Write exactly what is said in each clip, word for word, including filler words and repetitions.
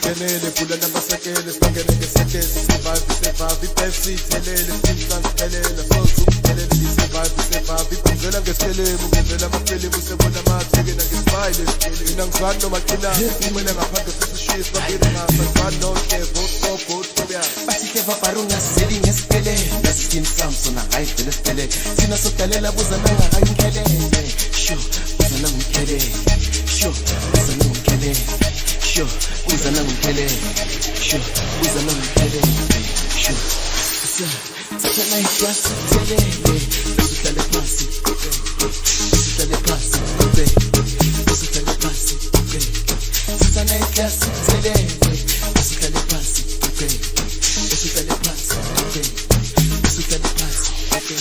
ngenele pula nabasekele sibangene ngesekele survive survive ipesi ithelele simhlanje phelela soze uphelele survive survive ibhenzela ngeselemu ngenzela amafilimu usebona amatheke nangesibhayile mina ngizwana noma qina kumele ngaphandle sisishiye sibabili ngasa no kevo so good kubya basike vaparunga seli ngespele ngaskin Samson hayi vele spele sina sodalela buzana ngayinkelele sho buzana ngikhelele sho buzana ngikhelele sho buzana ngikhelele sho buzana ngikhelele sho Sasa na ikwasi telele usitale pasi usitale pasi usitale pasi Sasa na ikwasi telele usitale pasi usitale pasi usitale pasi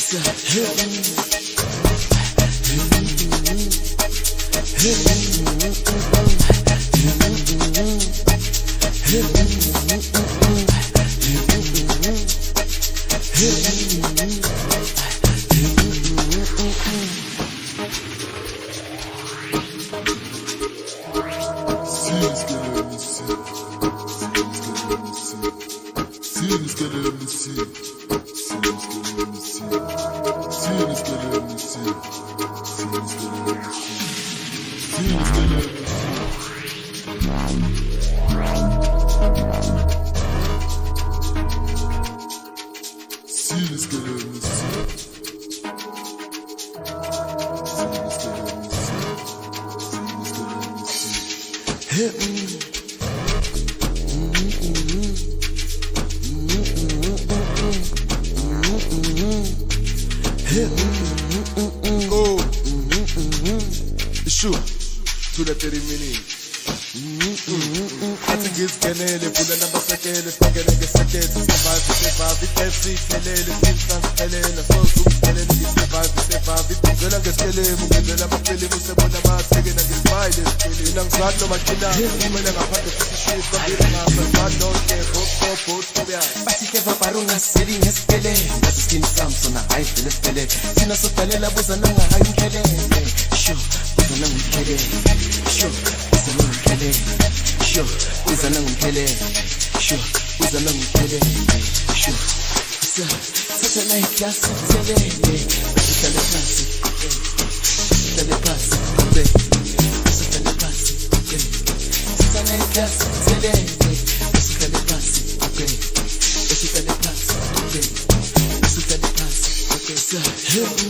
Basike vaparunga seli ngespele ngaskin Samson hayi vele spele sina sodalela buzana ngayinkelele sho buzana ngikhelele sho buzana ngikhelele sho buzana ngikhelele sho buzana ngikhelele sho Sasa na ikwasi telele usitale pasi usitale pasi usitale pasi Sasa na ikwasi telele usitale pasi usitale pasi usitale pasi